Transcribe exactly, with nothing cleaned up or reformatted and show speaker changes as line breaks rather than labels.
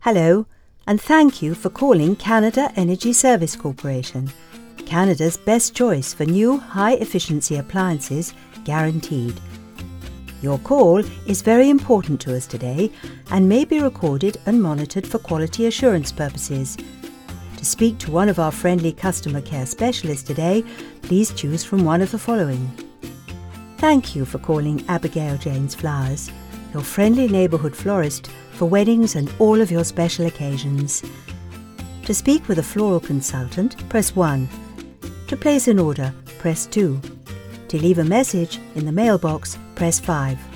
Hello, and thank you for calling Canada Energy Service Corporation, Canada's best choice for new high-efficiency appliances, guaranteed. Your call is very important to us today and may be recorded and monitored for quality assurance purposes. To speak to one of our friendly customer care specialists today, please choose from one of the following. Thank you for calling Abigail Jane's Flowers, your friendly neighbourhood florist for weddings and all of your special occasions. To speak with a floral consultant, press one. To place an order, press two. To leave a message in the mailbox, press five.